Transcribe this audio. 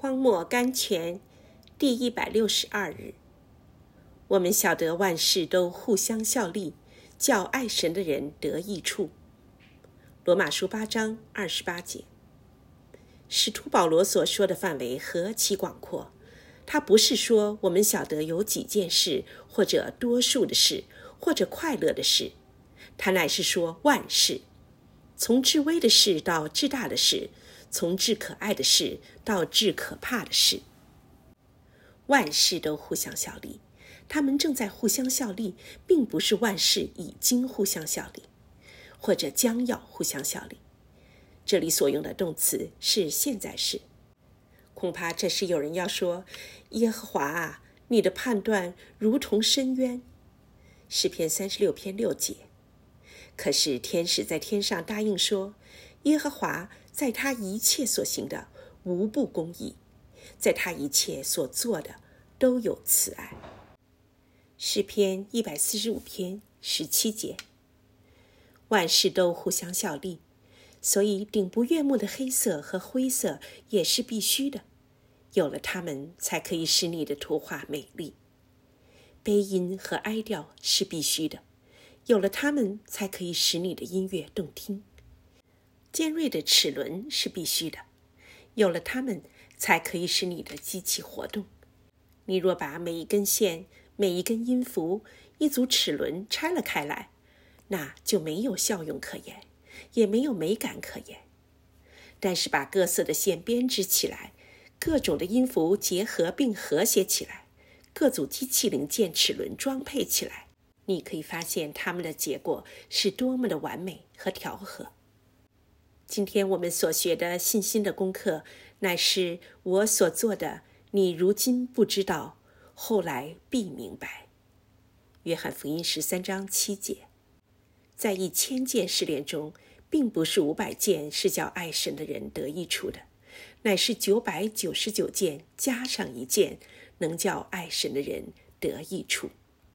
荒漠甘泉第162日，我们晓得万事都互相效力，叫爱神的人得益处。罗马书8章28节。使徒保罗所说的范围何其广阔，他不是说我们晓得有几件事，或者多数的事，或者快乐的事，他乃是说万事，从至微的事到至大的事，从至可爱的事到至可怕的事。万事都互相效力，他们正在互相效力，并不是万事已经互相效力，或者将要互相效力。这里所用的动词是现在式。恐怕这时有人要说，耶和华啊，你的判断如同深渊。诗篇36篇6节。可是天使在天上答应说，耶和华在他一切所行的无不公义，在他一切所做的都有慈爱。诗篇145篇17节。万事都互相效力，所以顶不悦目的黑色和灰色也是必须的，有了它们才可以使你的图画美丽。悲音和哀调是必须的，有了它们才可以使你的音乐动听。尖锐的齿轮是必须的，有了它们才可以使你的机器活动。你若把每一根线、每一根音符、一组齿轮拆了开来，那就没有效用可言，也没有美感可言。但是把各色的线编织起来，各种的音符结合并和谐起来，各组机器零件齿轮装配起来，你可以发现它们的结果是多么的完美和调和。今天我们所学的信心的功课，乃是我所做的，你如今不知道，后来必明白。约翰福音13章7节。在1000件试炼中，并不是500件是叫爱神的人得益处的，乃是999件加上1件，能叫爱神的人得益处。